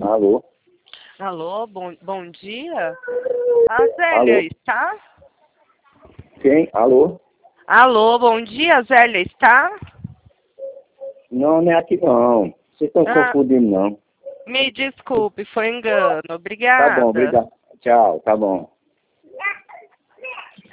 Alô? Alô, bom dia. A Zélia Alô? está? Quem? Alô? Alô, bom dia, Zélia está? Não, não é aqui não. Vocês estão Ah, confundindo, não. me desculpe, foi engano. Tá bom, Obrigada. obrigado. Tchau, tá bom.